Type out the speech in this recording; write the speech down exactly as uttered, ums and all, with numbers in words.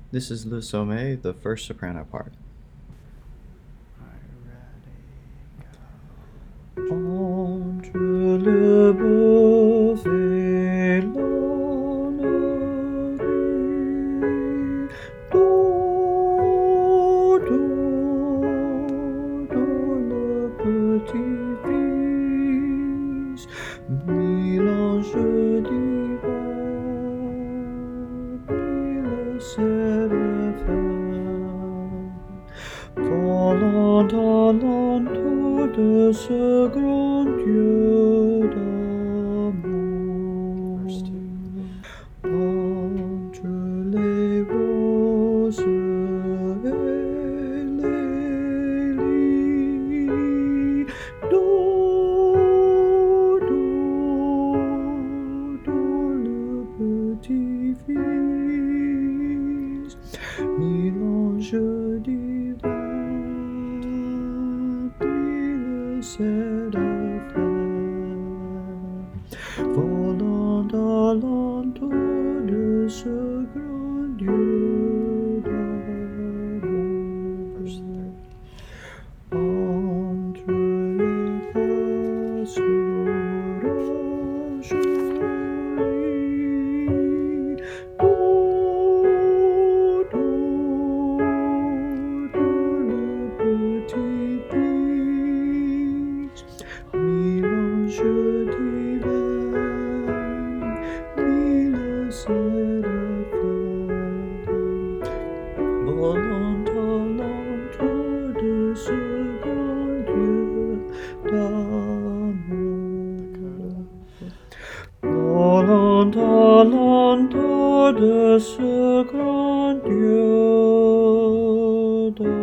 This is Le Sommet, the first soprano part. Entre le boeuf et l'ânerie, do, do, do, le petit fils, mille anges divins, mille séraphins, volant à l'entour de ce grand Dieu d'amour. Entre les roses et les lys, do, do, do, le petit fils, mille anges divins, mille séraphins, volant à l'entour de ce grand Dieu d'amour. Entre les pasteurs jolis, do, do, do, le petit fils, mille anges divins, mille séraphins, volant à l'entour de ce grand Dieu d'amour. Volant à l'entour de ce grand Dieu d'amour.